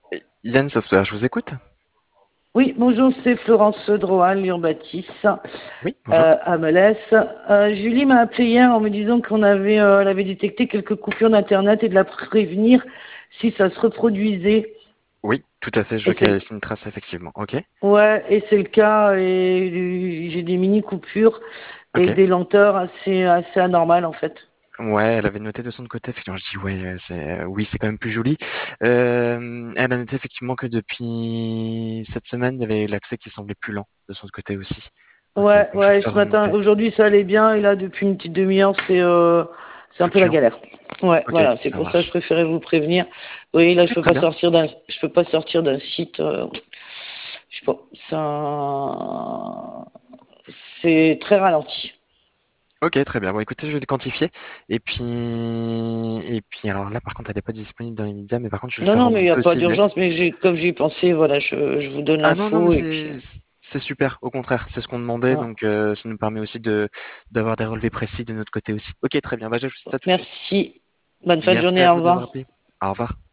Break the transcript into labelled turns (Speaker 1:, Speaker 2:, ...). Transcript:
Speaker 1: Yann Software, je vous écoute.
Speaker 2: Oui, bonjour, c'est Florence Droal, Urbatis,
Speaker 1: Oui, bonjour.
Speaker 2: à Melesse. Julie m'a appelé hier en me disant elle avait détecté quelques coupures d'Internet et de la prévenir si ça se reproduisait.
Speaker 1: Oui, tout à fait, je
Speaker 2: Et
Speaker 1: vois qu'elle a
Speaker 2: c'est,
Speaker 1: laissé une trace, effectivement. Ok,
Speaker 2: ouais, et c'est le cas, et j'ai des mini coupures et
Speaker 1: ok.
Speaker 2: des lenteurs assez anormales, en fait.
Speaker 1: Ouais, elle avait noté de son côté, effectivement. Je dis ouais, oui, c'est quand même plus joli. Elle a noté effectivement que depuis cette semaine, il y avait l'accès qui semblait plus lent de son côté aussi. Ok,
Speaker 2: Ouais,
Speaker 1: donc je vais
Speaker 2: ouais,
Speaker 1: faire
Speaker 2: ce matin,
Speaker 1: remonter.
Speaker 2: aujourd'hui ça allait bien, et là, depuis une petite demi-heure, c'est un peu la
Speaker 1: Fluctuant.
Speaker 2: galère. Ouais,
Speaker 1: Ok,
Speaker 2: voilà, c'est
Speaker 1: ça
Speaker 2: pour ça que je
Speaker 1: marche.
Speaker 2: préférais vous prévenir. Oui, là,
Speaker 1: Ok, très bien.
Speaker 2: je peux pas sortir d'un site, je sais pas, ça, c'est très ralenti.
Speaker 1: Ok, très bien. Bon, écoutez, je vais le quantifier. Et puis, alors là, par contre, elle n'est pas disponible dans les médias, mais par contre, je vais le
Speaker 2: Non,
Speaker 1: faire
Speaker 2: non, mais il n'y a
Speaker 1: remonter
Speaker 2: pas
Speaker 1: aussi.
Speaker 2: d'urgence, mais comme j'y pensais, voilà, je vous donne
Speaker 1: Ah non, non, mais
Speaker 2: l'info, et puis,
Speaker 1: c'est super. Au contraire, c'est ce qu'on demandait,
Speaker 2: hein.
Speaker 1: donc ça nous permet aussi de d'avoir des relevés précis de notre côté aussi. Ok, très bien. Bah, j'ajoute ça tout de suite.
Speaker 2: Merci. Bonne fin de
Speaker 1: Merci
Speaker 2: journée,
Speaker 1: à
Speaker 2: au
Speaker 1: vous d'avoir
Speaker 2: revoir.
Speaker 1: appelé. Au revoir.